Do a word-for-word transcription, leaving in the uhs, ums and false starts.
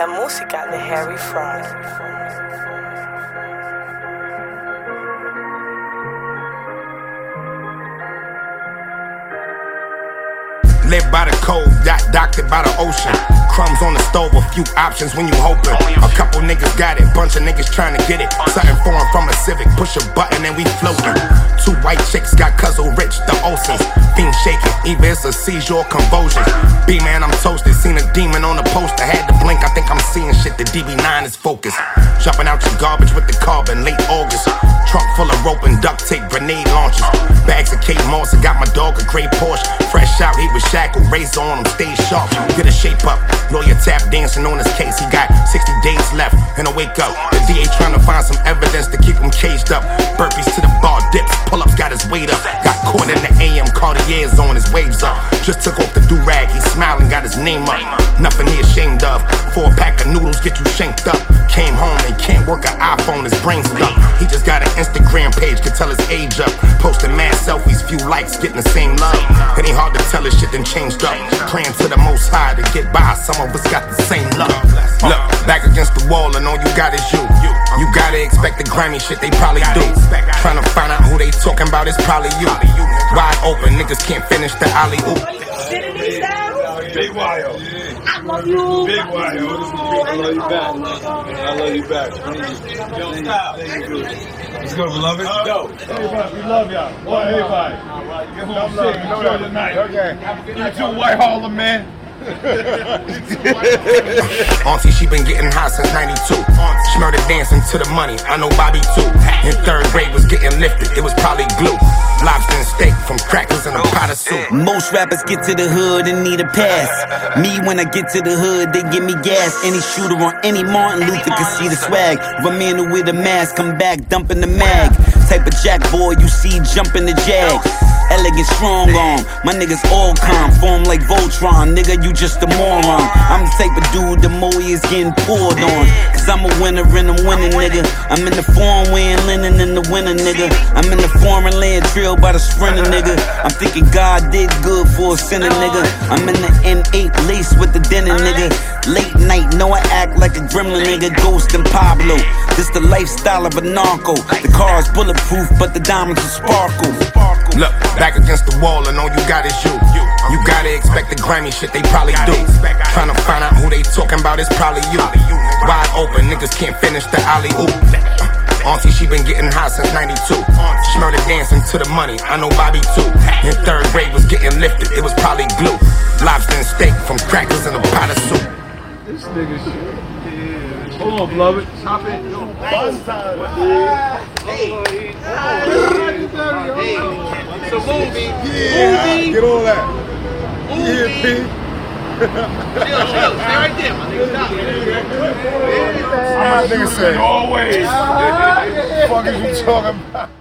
música de Harry Fraud. Live by the code, got doctored by the ocean. Crumbs on the stove, a few options when you hoping. A couple niggas got it, bunch of niggas trying to get it. Something foreign from a Civic, push a button and we floating. Two white chicks got Cuzzle Rich, the Olsons. Fiend shaking, either it's a seizure or convulsion. B-man, I'm toasted, seen a demon on the poster. Had to blink, I think I'm seeing shit, the D B nine is focused. Jumping out your garbage with the carbon, late August. Trunk full of rope and duct tape, grenade launchers. Bags of Kate Moss, I got my dog a gray Porsche. Fresh out, he was shackled, razor on him, stay sharp. Get a shape up, lawyer tap dancing on his case. He got sixty days left, and I wake up. The D A trying to find some evidence to keep him caged up. Burpees to the bar, dips, pull-ups got his weight up. Got caught in the A M, Cartier's on his waves up. Just took off the do-rag, he smiling, got his name up. Nothing he ashamed of, for a pack of noodles get you shanked up. Came home and can't work an iPhone, his brain stuck. He just got an Instagram page, could tell his age up. Posting mad selfies, few likes, getting the same love. It ain't hard to tell his shit done changed up. Praying to the most high to get by, some of us got the same love. Look, back against the wall and all you got is you. You gotta expect the grimy shit they probably do. Trying to find out who they talking about, it's probably you. Wide open, niggas can't finish the alley-oop. Big Wyo. I love you. Big Wyo. I love you back. I love you back. Yo, stop. Let's go, beloved. Yo. Everybody, we love y'all. Boy, everybody. Give them shit. Enjoy the night. Okay. You two White Harlem, man. Auntie, she been getting hot since ninety-two. She murdered dancing to the money, I know Bobby too. In third grade was getting lifted, it was probably glue. Lobster and steak from crackers and a pot of soup. Most rappers get to the hood and need a pass. Me, when I get to the hood, they give me gas. Any shooter on any Martin Luther can see the swag. If a man who with a mask come back, dumping the mag. Type of jack boy you see jumping the jag. Elegant strong arm, my niggas all calm. Form like Voltron, nigga, you just a moron. I'm the type of dude the Moe is getting poured on. Cause I'm a winner and I'm winning, nigga. I'm in the form wearing linen in the winter, nigga. I'm in the foreign land trail by the sprinter, nigga. I'm thinking God did good for a sinner, nigga. I'm in the N eight lace with the dinner, nigga. Late night, know I act like a gremlin, nigga. Ghost and Pablo, this the lifestyle of a narco. The car's bulletproof, but the diamonds will sparkle. Look, back against the wall and all you got is you. You gotta expect the grimy shit they probably do. Trying to find out who they talking about, it's probably you. Wide open, niggas can't finish the alley-oop. Auntie, she been getting hot since ninety-two. She murdered dancing to the money, I know Bobby too. In third grade was getting lifted, it was probably glue. Lobster and steak from crackers and a pot of soup. This nigga shit. Yeah. Hold on, beloved. Stop it. Buzz time. Hey. It's a movie. Yeah. Movie. Get all that. Movie. Yeah, P. Chill, chill. Stay right there, my nigga. Stop. My nigga said, always. What the fuck is you talking about?